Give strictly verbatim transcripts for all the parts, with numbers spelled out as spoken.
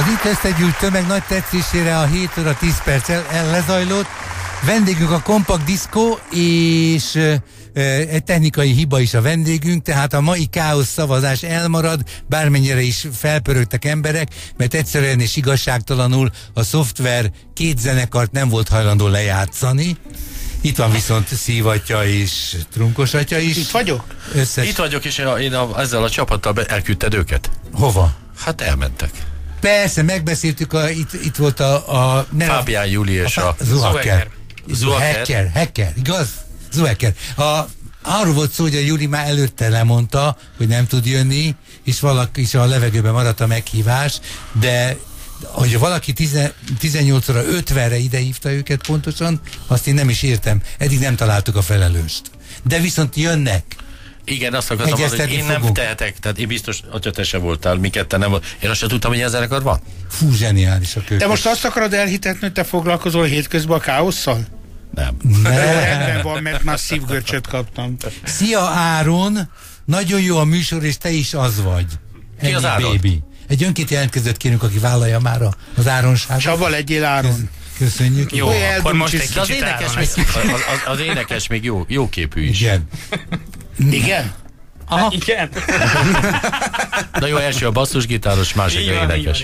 Az itt összegyűlt tömeg nagy tetszésére a hét óra tíz perc el, el lezajlott. Vendégünk a Kompakt Diszkó, és e, egy technikai hiba is a vendégünk, tehát a mai káosz szavazás elmarad, bármennyire is felpörögtek emberek, mert egyszerűen és igazságtalanul a szoftver két zenekart nem volt hajlandó lejátszani. Itt van viszont Szívatya és Trunkosatya is. Itt vagyok? Összes... Itt vagyok, és én, a, én a, ezzel a csapattal be, elküldted őket. Hova? Hát elmentek. Persze, megbeszéltük, a, itt, itt volt a... a Fábián Júli és a... a Zuhaker. Zuhaker. Hacker, hacker, igaz? Zuhaker. A, arról volt szó, hogy a Júli már előtte lemondta, hogy nem tud jönni, és valaki is a levegőben maradt a meghívás, de hogy valaki tizennyolc óra ötvenre ide hívta őket pontosan, azt én nem is értem. Eddig nem találtuk a felelőst. De viszont jönnek. Igen, azt akartam mondani, hogy én fogunk. Nem tehetek, tehát én biztos, hogyha te se voltál, mi ketten nem volt. Én azt sem tudtam, hogy ilyen zenekar van. Fú, zseniális a kők. De most azt akarod elhitetni, hogy te foglalkozol hétközben a káosszal? Nem. Rendben van, mert már szívgörcsöt kaptam. Szia Áron, nagyon jó a műsor, és te is az vagy. Ki az Áron? Baby. Egy önként jelentkezőt kérünk, aki vállalja már az Áronságot. Csaba, legyél Áron. Köszönjük. Jó, Olyan akkor most egy az kicsit énekes, Áron. még, az, az, az énekes még jó, jó képű is. Igen. Igen? Aha. Igen. Na jó, első a basszusgitáros, másik a énekes.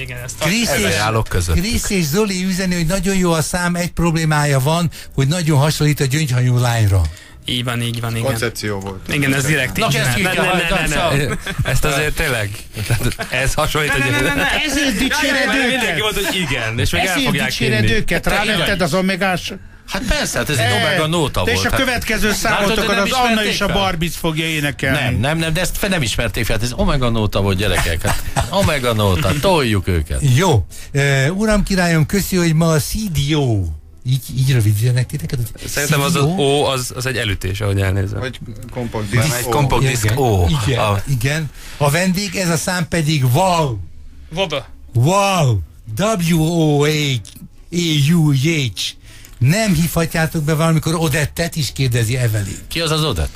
Krisz és Zoli üzeni, hogy nagyon jó a szám, egy problémája van, hogy nagyon hasonlít a Gyöngyhajú lányra. Így van, így van, igen. Koncepció volt. Igen, ez direkt így. ezt Ne, ne, ne, ne, ne. Ezt azért tényleg, ez hasonlít, hogy... Ezért dicséred Mindenki őket. mondta, hogy igen, és meg el Ezért fogják dicséred hinni. őket. Rávetted az omegás... Hát persze, hát ez egy omega nóta de volt. és a következő Látod, számotokat hogy nem az Anna ismerték és a fel? Barbie fogja énekelni. Nem, nem, nem, de ezt fel nem ismerték fel, hát ez omega nóta volt, gyerekek. Hát omega nóta, toljuk őket. Jó. Uh, uram királyom, köszi, hogy ma a cé dé o. Így, így rövidítenek titeket? Szerintem az az O, az, az egy elütés, ahogy elnézem. Vagy kompakt diszk. Egy kompakt diszk O. Igen, A, igen. A vendég, ez a szám pedig wow. Voda. Wow. W O A U H. Nem hívhatjátok be valamikor Odettet is, kérdezi Evelyn. Ki az az Odett?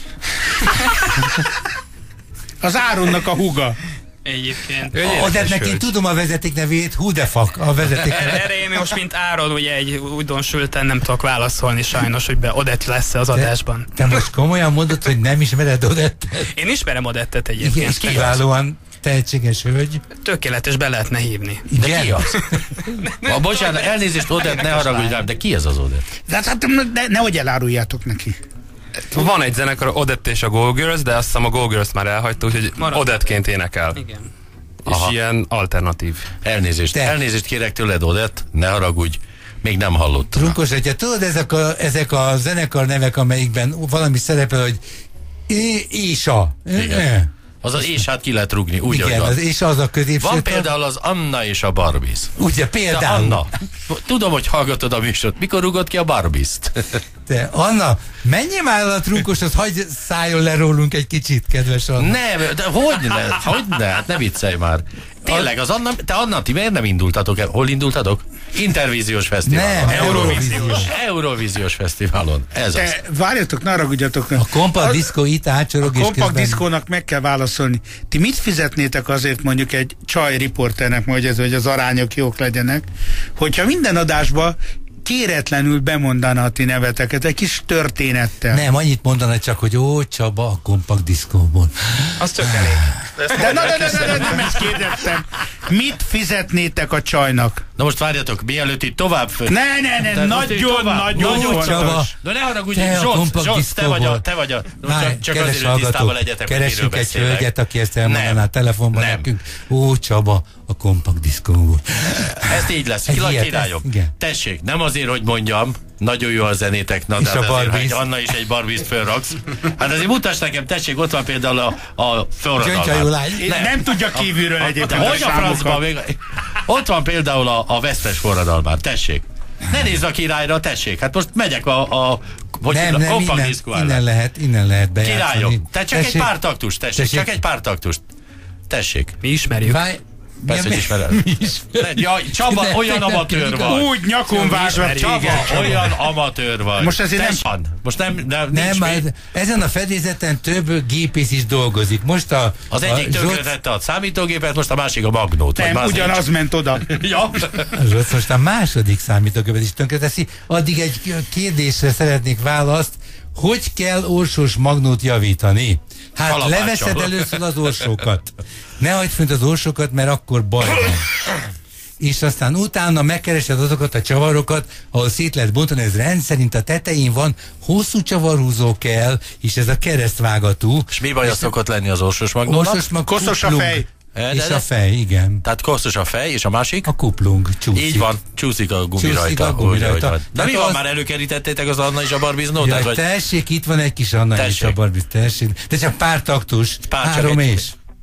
Az Áronnak a húga. Egyébként. Odettnek én tudom a vezeték nevét, who the fuck a vezeték nevét. Erre én most, mint Áron, ugye egy újdonsülten nem tudok válaszolni sajnos, hogy be Odett lesz-e az adásban. Te most komolyan mondod, hogy nem ismered Odettet? Én ismerem Odettet Igen, egyébként. kiválóan tehetséges hölgy. Tökéletes, be lehetne hívni. De ki az? A, bocsánat, elnézést, Odett, ne haragudj rám, de ki ez az Odett? De hát ne, nehogy eláruljátok neki. van egy zenekar, Odett és a Go Girls, de azt hiszem a Go Girls már elhagyta, úgyhogy Odettként énekel. Igen. És aha, ilyen alternatív. Elnézést, Te. elnézést kérek tőled, Odett, ne haragudj, még nem hallottam. Trunkos, hogyha tudod, ezek a, ezek a zenekar nevek, amelyikben valami szerepel, hogy Ésa. Igen. Az az és hát ki lehet rúgni, úgy, igen, az és az a középső. Van például az Anna és a Barbies. Ugye, például. De Anna, tudom, hogy hallgatod a műsort. Mikor rúgod ki a Barbiest? Te, Anna, menjél már el a Trunkoshoz, hagyj szálljon le rólunk egy kicsit, kedves Anna. Nem, de hogy ne, hogy ne, hát ne viccelj már. Tényleg, az Anna, te Anna, ti miért nem indultatok el? Hol indultatok? Intervíziós fesztiválon. Nem, Eurovíziós. Eurovíziós fesztiválon. Ez Te, az. várjatok, ne haragudjatok. A kompakt diszkó itt átcsorog, A és kompakt közben... diszkónak meg kell válaszolni. Ti mit fizetnétek azért mondjuk egy csaj riporternek, hogy ez, hogy az arányok jók legyenek, hogyha minden adásba kéretlenül bemondana a ti neveteket, egy kis történettel. Nem, annyit mondana csak, hogy ó, Csaba a kompakt diszkóból. Az tök elég. De na, de, de, de, de, nem ezt kérdeztem. Mit fizetnétek a csajnak? Na most várjatok, mielőtt itt tovább... Fő... Ne, ne, ne, nagyon, nagyon Jó, Csaba. De ne haragudj, Te a Zsolt, kompakt Zsolt, te vagy a... diszkóból. Te vagy a Várj, csak, csak kedves azért, hogy tisztában hallgatók, legyetek, hogy keresünk miről egy beszélek. hölgyet, aki ezt elmondaná Nem. telefonban Nem. nekünk. Ó, Csaba a kompakt diszkóból. Ez így lesz, Egy Kila ilyet, királyok. igen. Tessék, nem azért, hogy mondjam, nagyon jó a zenétek, na, de És hát a azért, Barbies. hogy Anna is egy Barbiest fölraksz. Hát azért mutasd nekem, tessék, ott van például a, a Gyöngyhajú forradalmár. lány. Nem, nem tudja kívülről egyébként De a hogy a francban számokat. még... Ott van például a, a vesztes forradalmár, tessék. Ne nézz a királyra, tessék. Hát most megyek a... a hogy Nem, a nem, kompakt innen, diszkó innen ellen. lehet, innen lehet bejátszani. Királyok, te csak Tessék. egy pár taktust, tessék, Tessék. csak egy pár taktust. Tessék. Mi ismerjük. Várj, Persze, hogy ismered. Jaj, Csaba, De- olyan de- amatőr de- vagy. Úgy nyakon vágva. Csaba, olyan amatőr vagy. Most ezért nem- Van. Most nem, nem, Nem, nincs már még. ezen a fedélzeten több gépész is dolgozik. Most a... Az a egyik Zsolt- tönkretette a számítógépet, most a másik a magnót. vagy Nem, már az ugyanaz nincs. ment oda. Ja. a Zsolt most a második számítógépet is tönkreteszi. Addig egy kérdésre szeretnék választ. Hogy kell orsós magnót javítani? Hát Kalapáccsal. leveszed először az orsókat. Ne hagyd fönt az orsókat, mert akkor baj van. És aztán utána megkeresed azokat a csavarokat, ahol szét lehet bontani, ez rendszerint a tetején van, hosszú csavarhúzó kell, és ez a keresztvágatú. És mi baj szokott lenni az orsós magnónak? Orsós mag Koszos a kuplung. fej. De- És de- a fej, igen. Tehát koszos a fej, és a másik? A kuplung csúszik. Így van, csúszik a gumi Csúszik rajta. a gumi Úgy, rajta. ahogy van. De Hát mi van, az- már előkerítettétek az Anna és a Barbiznót? Jaj, Tehát, vagy- tessék, itt van egy kis Anna és Tessék. a Barbiz, tessék. De csak pár taktus, Pár, csak három egy- és.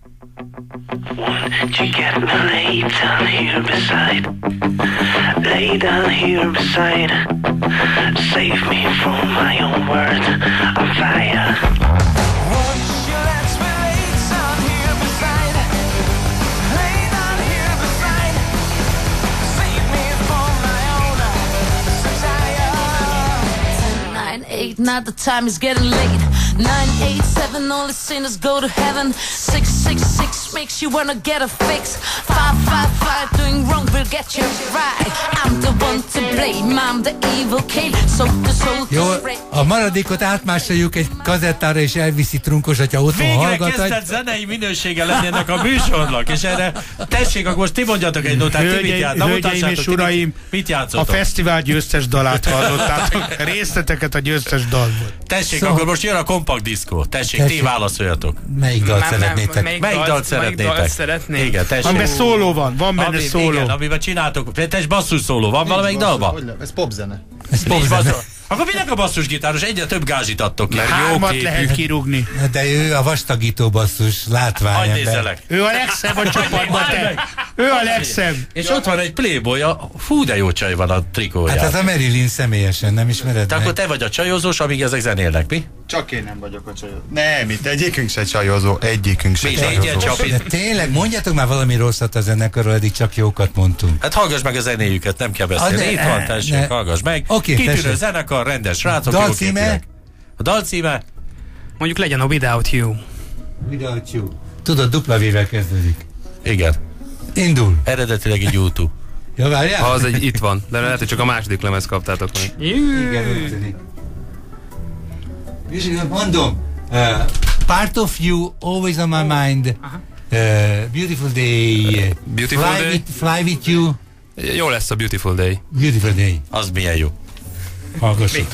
Won't you get me lay down here beside? Lay down here beside. Save me from my own words. I'm fire. Won't you let me lay down here beside? Lay down here beside. Save me from my own desire. ten, nine, eight, now the time is getting late. nine, eight, seven, only sinners go to heaven. six, six, six makes you wanna get a fix. five, five, five, doing wrong will get you right. I'm the one to blame, I'm the evil king. So the soul Jó, to break. a maradékot átmásoljuk egy kazettára, és elviszi Trunkos, hogyha otthon Végre hallgat. kezdett zenei minősége lenni ennek a műsornak, és erre tessék, akkor most ti mondjatok egy notát, ti mit Hölgyeim, játszottok? hölgyeim és uraim, mit A játszottok? fesztivál győztes dalát hallottátok. Részleteket a győztes dalból. Tessék, Szóval- akkor most jön a kompakt diszkó. Tessék, Tessék. ti válaszoljatok. Melyik dalt Nem, nem, szeretnétek? melyik Melyik dalt- dalt melyik szeretnétek? dalt szeretnék? Igen, tessék. Amiben szóló van, van benne Ami, szóló. igen, amiben csináltok. Tess basszus szóló, van valamelyik dalban? Ez popzene. Ez Nincs popzene. basszus. Akkor minek a basszusgitáros? Egyre több gázsit adtok ki. Hármat lehet kirúgni. De ő a vastagító basszus, Hagy látványember. nézzelek. Ő a legszebb a csapatban, te. Ő a legszebb. És ott van egy playboy-a, fú de jó csaj van a trikóján. Hát az a Marilyn személyesen, nem ismered Te meg? akkor te vagy a csajozós, amíg ezek zenélnek, mi? Csak én nem vagyok a csajozó. Nem, itt egyikünk se csajozó, egyikünk se Mi csajozó. négyen csak De tényleg, mondjatok már valami rosszat a zenekarról, eddig csak jókat mondtunk. Hát hallgass meg a zenéjüket, nem kell beszélni. Ah, de- Itt van, tessék, ne. hallgass meg. Oké, Kitűnő tessék. zenekar, rendes srácok, Dal jó címe? képűek. A dal címe? Mondjuk legyen a Without You. Without you. Tudod, dupla vével kezdődik. Igen. Indul. Eredetileg egy YouTube. Ja, várjál? Ha az egy itt van, de lehet, hogy csak a második lemez kaptátok meg. Igen, úgy tűnik. És mondom, uh, part of you, always on my mind, uh, beautiful day, Beautiful fly, day? With, fly with you, Jó lesz a Beautiful Day. beautiful day. Az milyen jó. Hallgassuk.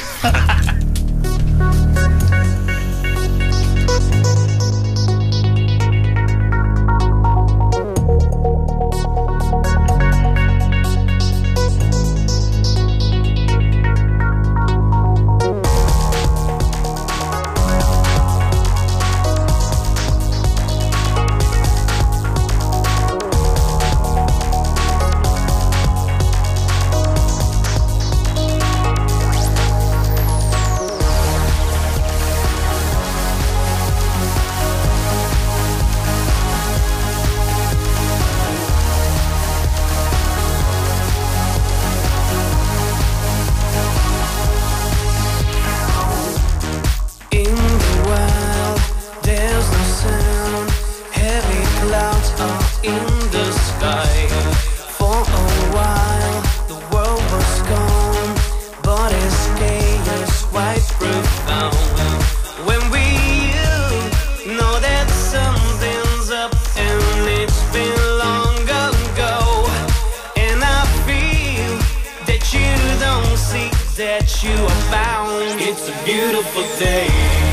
In the wild, there's no sound. Heavy clouds are in the sky. For a while, the world was gone, but its chaos quite profound. When we know that something's up, and it's been long ago, and I feel that you don't see that you are bound. It's a beautiful day.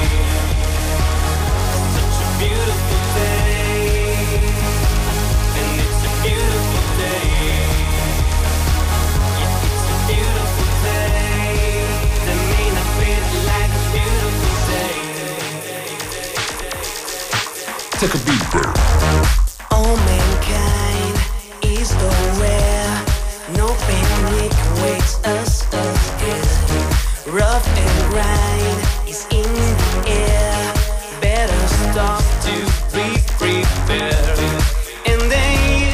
Such a beautiful day. And it's a beautiful day. Yeah, it's a beautiful day. That may not feel like a beautiful day. Take a beat, bird. All mankind is aware. No panic waits us again. Rough and grind is in the air. Better stop to be prepared. And then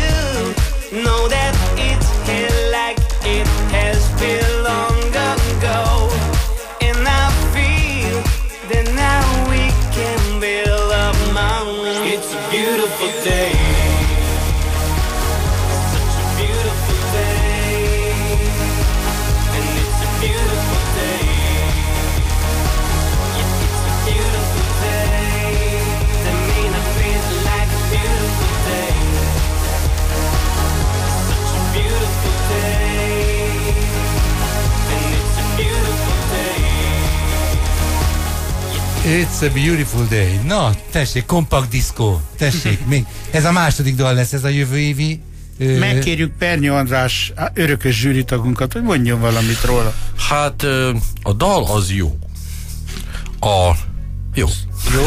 It's a beautiful day. Na, tessék, kompakt diszkó. Tessék, még ez a második dal lesz, ez a jövő évi. Ö... Megkérjük Perny András örökös zsűritagunkat, hogy mondjon valamit róla. Hát a dal az jó. A... Jó. Jó?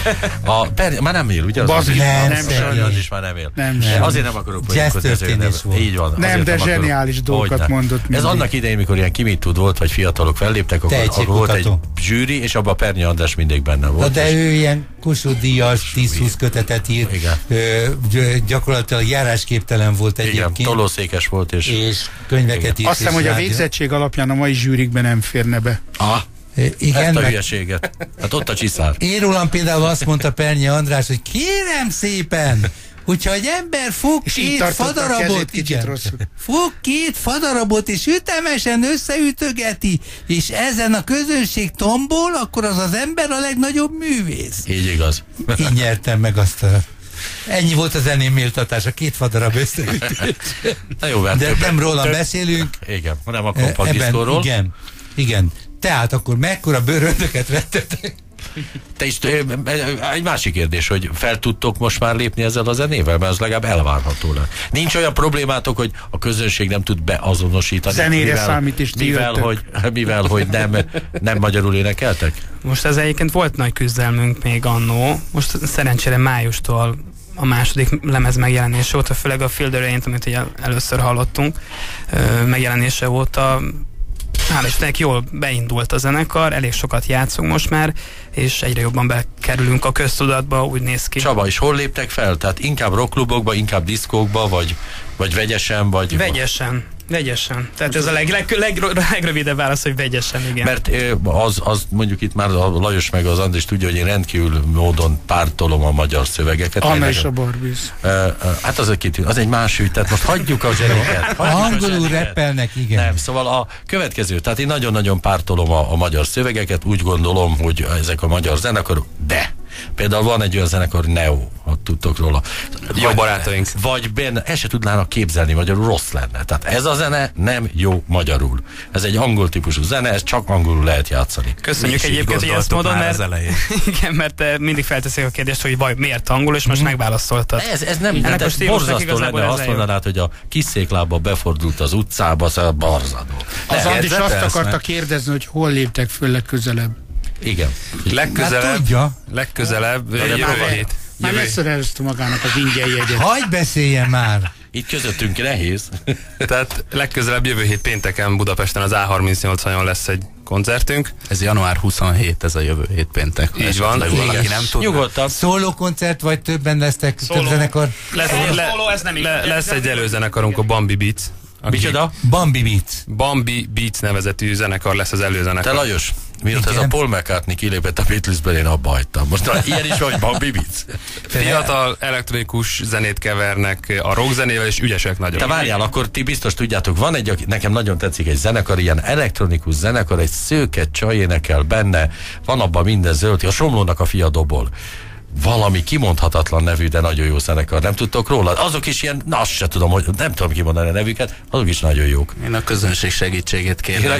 A per, már nem él, ugye? Az Bazi, nem, nem, nem, az is már nem él. Nem, nem. Azért nem akarok Jazz történés volt. Így van. Nem, de zseniális dolgokat mondott mindig. Ez annak idején, mikor ilyen Ki mit tud volt, vagy fiatalok felléptek, akkor, akkor volt egy zsűri, és abban Perny András mindig benne volt. Na, de ő ilyen Kossuth Díjas tíz-húsz kötetet írt. Ö, gyakorlatilag járásképtelen volt egyébként. Igen, tolószékes volt, és, és könyveket írt. Azt hiszem, hogy a végzettség alapján a mai zsűrikben nem férne be. Ah. Igen, ezt a meg... hülyeséget. Hát ott a csiszár. Én rólam például azt mondta Perny András, hogy kérem szépen, hogyha egy ember fog két fadarabot, igen, fog két fadarabot, és ütemesen összeütögeti, és ezen a közönség tombol, akkor az az ember a legnagyobb művész. Így igaz. Így nyertem meg azt a... Ennyi volt a zeném méltatás, a két fadarab összeütés. Na jó, de több, nem rólam több, beszélünk. Igen, hanem a kompakt diszkóról. Igen, igen. Tehát akkor mekkora bőröndöket vettetek? Te is, egy másik kérdés, hogy fel tudtok most már lépni ezzel a zenével, mert az legalább elvárható le. Nincs olyan problémátok, hogy a közönség nem tud beazonosítani. Zenére mivel, számít is mivel, hogy, mivel, hogy nem, nem magyarul énekeltek? Most ez egyébként volt nagy küzdelmünk még annó. Most szerencsére májustól a második lemez megjelenése óta, főleg a Feel the Rain-t, amit ugye először hallottunk, megjelenése óta hál' Istennek jól beindult a zenekar, elég sokat játszunk most már, és egyre jobban bekerülünk a köztudatba, úgy néz ki. Csaba, és hol léptek fel? Tehát inkább rockklubokba, inkább diszkókba, vagy, vagy vegyesen, vagy... Vegyesen. Vegyesen. Tehát ez a leg, leg, leg, legrövidebb válasz, hogy vegyesen, igen. Mert az, az mondjuk itt már a Lajos meg az Andris tudja, hogy én rendkívül módon pártolom a magyar szövegeket. Anna és a Barbies. Hát az egy, az egy más ügy, tehát most hagyjuk a zseniket. Angolul rappelnek, igen. Nem, szóval a következő, tehát én nagyon-nagyon pártolom a, a magyar szövegeket, úgy gondolom, hogy ezek a magyar zenekarok, de például van egy olyan zenekar, Neo, ha tudtok róla. Jó vagy, barátaink. Vagy benne, el se tudnának képzelni, magyarul rossz lenne. Tehát ez a zene nem jó magyarul. Ez egy angol típusú zene, ez csak angolul lehet játszani. Köszönjük egyébként, hogy ezt mondod, mert, igen, mert mindig felteszik a kérdést, hogy vaj, miért angol, és most mm. megválaszoltad. Ez, ez nem, de ez borzasztó lenne, azt mondanád, hogy a kis széklába befordult az utcába, szóval barzadó. Az Andris azt akarta kérdezni, hogy hol léptek föl legközelebb. Igen. Legközelebb, hát legközelebb, jövő hét. Már megszerezte magának az ingyen jegyet. Hagyj beszéljen már! Itt közöttünk nehéz. Tehát legközelebb jövő hét pénteken Budapesten az á harmincnyolcon lesz egy koncertünk. Ez január huszonhetedike, ez a jövő hét péntek. Így van. Valaki nem tud. Nyugodtan. Szóló koncert, vagy többen lesztek, Szóló. Több zenekar? Lesz, le, le, le, lesz egy előzenekarunk, a Bambi Beats. Micsoda? Bambi Beats. Bambi Beats nevezetű zenekar lesz az előzenekar. Te Lajos, miért ez a Paul McCartney kilépett a Beatlesből, én abba hagytam. Most ilyen is vagy, Bambi Beats. Fiatal elektronikus zenét kevernek a rockzenével, és ügyesek nagyon. Te várjál, akkor ti biztos tudjátok, van egy, nekem nagyon tetszik egy zenekar, ilyen elektronikus zenekar, egy szőke csaj énekel benne, van abban minden zöld, a Somlónak a fia dobol. Valami kimondhatatlan nevű, de nagyon jó zenekar. Nem tudtok róla? Azok is ilyen, na azt se tudom, hogy nem tudom kimondani a nevüket, azok is nagyon jók. Én a közönség segítségét kérem.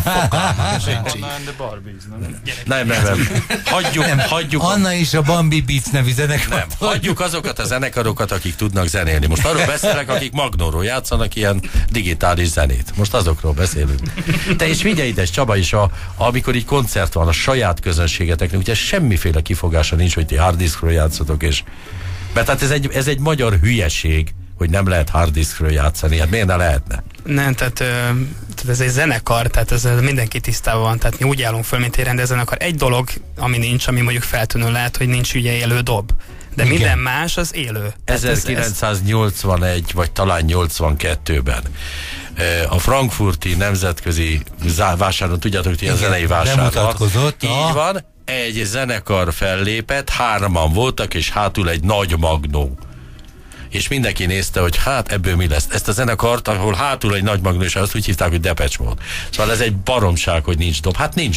Nem, nem, nem. Hagyjuk, nem, hagyjuk. Anna és a Bambi Beats nevű zenekar. Nem, hagyjuk azokat a zenekarokat, akik tudnak zenélni. Most arról beszélek, akik magnóról játszanak ilyen digitális zenét. Most azokról beszélünk. Te is figyelj ide, Csaba is, a, amikor így koncert van, a saját közönségeteknek, ugye semmiféle kifogása nincs, hogy ti harddiskről játszotok, és mert hát ez egy, ez egy magyar hülyeség, hogy nem lehet harddiskről játszani, hát miért ne lehetne? Nem, tehát, ö, tehát ez egy zenekar, tehát ez mindenki tisztában van, tehát mi úgy állunk föl, mint egy rendezzenekar. Egy dolog, ami nincs, ami mondjuk feltűnő lehet, hogy nincs ugye élő dob. De igen, minden más az élő. ezerkilencszáznyolcvanegy, vagy talán nyolcvankettőben a frankfurti nemzetközi vásáron, tudjátok, hogy ilyen zenei vásár van. Így van, egy zenekar fellépett, hárman voltak, és hátul egy nagy magnó. És mindenki nézte, hogy hát ebből mi lesz. Ezt a zenekart, ahol hátul egy nagy magnó, és azt úgy hívták, hogy Depeche Mode. Szóval ez egy baromság, hogy nincs dob. Hát nincs dob.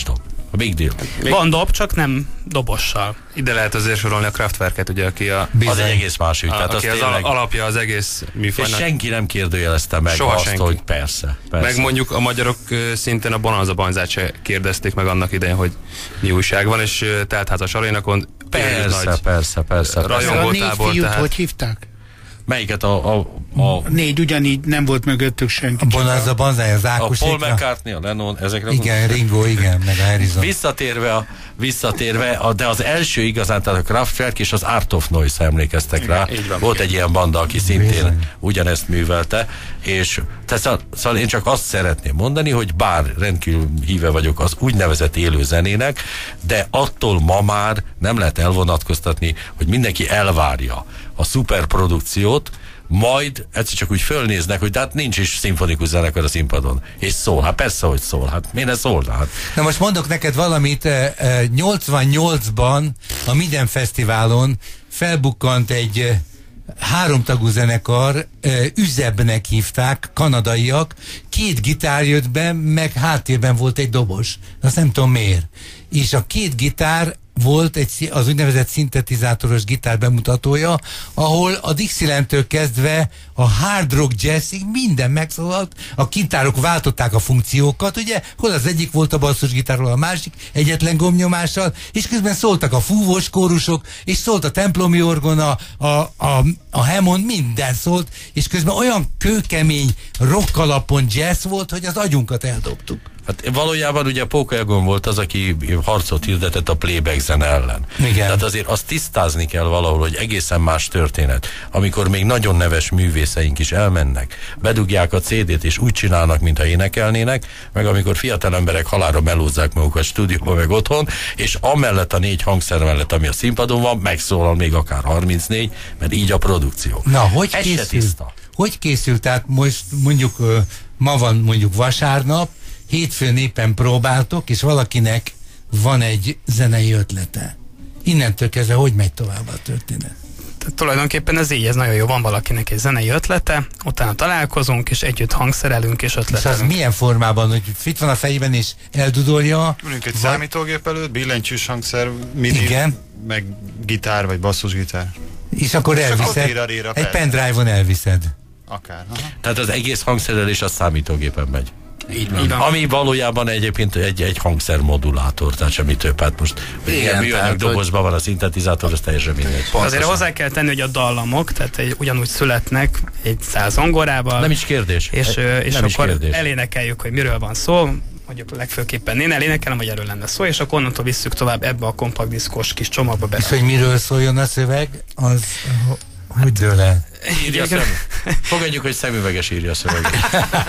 A big deal. Van dob, csak nem dobossal. Ide lehet azért sorolni a Kraftwerket, ugye, aki a, az egy egész más ügy. a, Tehát aki az az tényleg, alapja az egész műfajnak. és senki nem kérdőjelezte meg Soha azt, senki. hogy persze, persze. Meg mondjuk a magyarok ö, szintén a Bonanza Banzát se kérdezték meg annak idején, hogy mi újság van, és ö, teltházas arénakon Persze, persze, persze, persze. A rajongó négy tábor, fiút tehát hogy hívták? Melyiket a, a, a, Négy, ugyanígy nem volt mögöttük senki. A Bonanza Banzai, az a Ákosékra. Paul McCartney, a Lennon, ezekre Igen, Ringo, igen, meg a Harrison. Visszatérve, a, visszatérve a, de az első igazán, tehát a Kraftwerk és az Art of Noise, emlékeztek rá. így van. Volt egy ilyen banda, aki szintén Bizony. ugyanezt művelte, és tehát, szóval én csak azt szeretném mondani, hogy bár rendkívül híve vagyok az úgynevezett élő zenének, de attól ma már nem lehet elvonatkoztatni, hogy mindenki elvárja a szuperprodukciót, majd egyszer csak úgy fölnéznek, hogy de hát nincs is szimfonikus zenekar a színpadon. És szól, hát persze, hogy szól. Hát miért ne szólna? Hát. Na most mondok neked valamit, eh, eh, nyolcvannyolcban a Miden Fesztiválon felbukkant egy eh, háromtagú zenekar, eh, Üzebnek hívták, kanadaiak, két gitár jött be, meg háttérben volt egy dobos. Azt nem tudom miért. És a két gitár volt egy, az úgynevezett szintetizátoros gitár bemutatója, ahol a Dixielandtől kezdve a hard rock jazzig minden megszólalt, a gitárok váltották a funkciókat, ugye, hol az egyik volt a basszusgitár, hol a másik, egyetlen gombnyomással, és közben szóltak a fúvós kórusok, és szólt a templomi orgona, a, a, a Hammond, minden szólt, és közben olyan kőkemény rock alapon jazz volt, hogy az agyunkat eldobtuk. Hát valójában ugye Póka Egon volt az, aki harcot hirdetett a playback zene ellen. Igen. Tehát azért azt tisztázni kell valahol, hogy egészen más történet. Amikor még nagyon neves művészeink is elmennek, bedugják a cé dét és úgy csinálnak, mintha énekelnének, meg amikor fiatal emberek halálra melózzák magukat stúdióba meg otthon, és amellett a négy hangszer mellett, ami a színpadon van, megszólal még akár harmincnégy, mert így a produkció. Na, hogy Ez se készül? tiszta. Hogy készült? Tehát most mondjuk ö, ma van mondjuk vasárnap, hétfőn éppen próbáltok, és valakinek van egy zenei ötlete. Innentől kezdve hogy megy tovább a történet? Tehát tulajdonképpen ez így, ez nagyon jó. Van valakinek egy zenei ötlete, utána találkozunk, és együtt hangszerelünk, és És az ötletelünk. milyen formában, hogy itt van a fejében, és eldudolja? Ülünk egy Vagy- számítógép előtt, billentyűs hangszer, midi, Igen. meg gitár vagy basszusgitár. És akkor elviszed. Rira, rira, Egy persze. pendrive-on elviszed. Akár. Aha. Tehát az egész hangszerelés a számítógépen megy. Így van. Így van. Ami valójában egyébként egy, egy hangszermodulátor, tehát semmi több. Hát most Igen, ilyen műanyag tehát, dobozban van a szintetizátor, az teljesen mindegy. Azért hozzá kell tenni, hogy a dallamok, tehát egy, ugyanúgy születnek egy száz zongorával, Nem is kérdés. és, ö, és Nem is akkor kérdés. elénekeljük, hogy miről van szó, mondjuk legfőképpen én elénekelem, vagy erről lenne szó, és akkor onnantól visszük tovább ebbe a kompakt diszkos kis csomagba be. És hogy miről szóljon a szöveg, az hogy dől el? Írja a szem... Fogadjuk, hogy szemüveges írja a szöveget.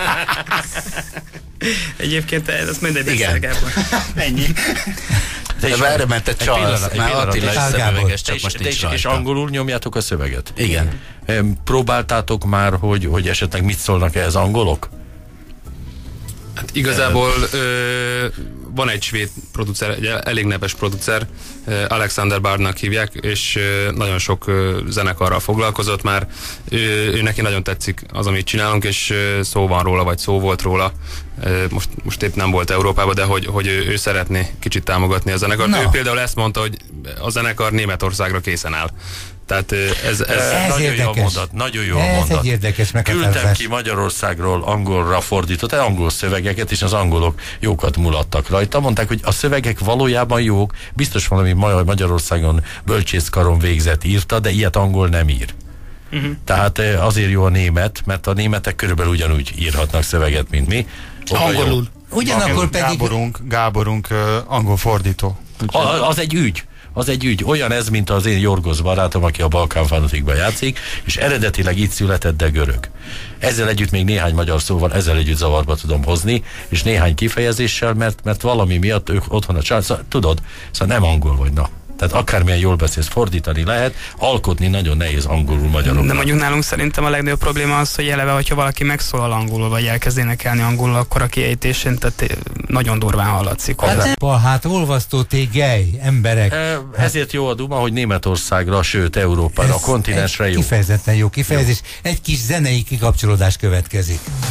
Egyébként ez mindegy Igen. Gábor. Ennyi. De De erre ment egy egy Charles, pillanat, egy már pillanat. Attila is Pál Gábor. szemüveges, De csak és, most de nincs és, és rajta. angolul nyomjátok a szöveget? Igen. Em, Próbáltátok már, hogy, hogy esetleg mit szólnak ehhez angolok? Hát igazából ö, van egy svéd producer, egy elég neves producer, ö, Alexander Bardnak hívják, és ö, nagyon sok ö, zenekarral foglalkozott már. Ő, ő neki nagyon tetszik az, amit csinálunk, és ö, szó van róla, vagy szó volt róla. Ö, most, most épp nem volt Európában, de hogy, hogy ő, ő szeretné kicsit támogatni a zenekart. Na. Ő például ezt mondta, hogy a zenekar Németországra készen áll. Tehát ö, ez, ez, Ez nagyon jó érdekes. mondat, nagyon jó Ez mondat. egy érdekes Küldtem meghatározás. ki Magyarországról angolra fordított, angol szövegeket, és az angolok jókat mulattak rajta. Mondták, hogy a szövegek valójában jók, biztos valami Magyarországon bölcsészkaron végzett írta, de ilyet angol nem ír. Uh-huh. Tehát eh, azért jó a német, mert a németek körülbelül ugyanúgy írhatnak szöveget, mint mi. Oda Angolul. jó. Ugyanakkor pedig... Gáborunk, Gáborunk uh, angol fordító. A, az egy ügy. Az egy ügy. Olyan ez, mint az én Jorgosz barátom, aki a Balkán Fanatikban játszik, és eredetileg itt született, de görög. Ezzel együtt még néhány magyar szóval, ezzel együtt zavarba tudom hozni, és néhány kifejezéssel, mert, mert valami miatt ők otthon a család, szóval, tudod, szóval nem angol vagy, na. Tehát akármilyen jól beszélsz, fordítani lehet, alkotni nagyon nehéz angolul magyarul. De mondjuk nálunk szerintem a legnagyobb probléma az, hogy eleve, hogyha valaki megszólal angolul, vagy elkezd énekelni angolul, akkor a kiejtésén tehát nagyon durván hallatszik hozzá. Hát, pa, hát olvasztó tégely, emberek. E, ezért jó a duma, hogy Németországra, sőt Európára, a kontinensre egy jó. kifejezetten jó kifejezés. Egy kis zenei kikapcsolódás következik.